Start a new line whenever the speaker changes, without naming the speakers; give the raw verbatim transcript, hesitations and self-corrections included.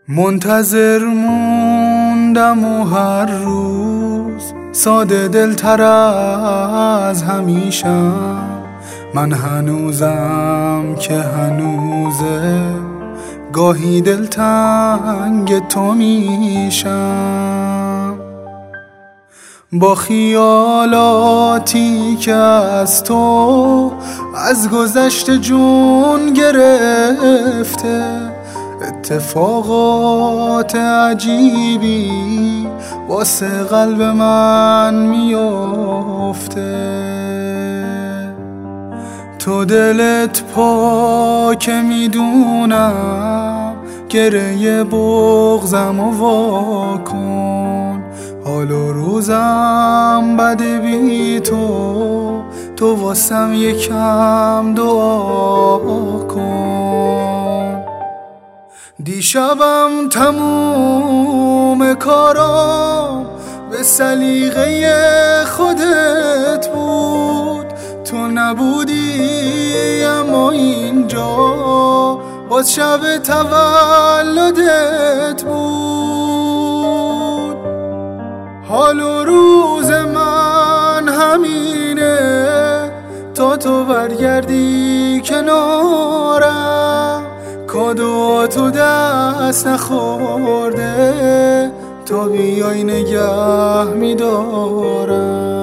منتظر موندم و هر روز ساده دلتر از همیشم. من هنوزم که هنوزه گاهی دلتنگ تو میشم. با خیالاتی که از تو از گذشته جون گرفته، اتفاقات عجیبی واسه قلب من میفته. تو دلت پاکه میدونم، گره بغضم و واکن. حال و روزم بده بی تو، تو واسم یکم دعا کن. دیشبم تموم کارام به سلیقه خودت بود. تو نبودی اما اینجا باز شب تولدت بود. حال و روز من همینه تا تو برگردی کنارم. کادو تو دست نخورده تا بیای نگه میدارم.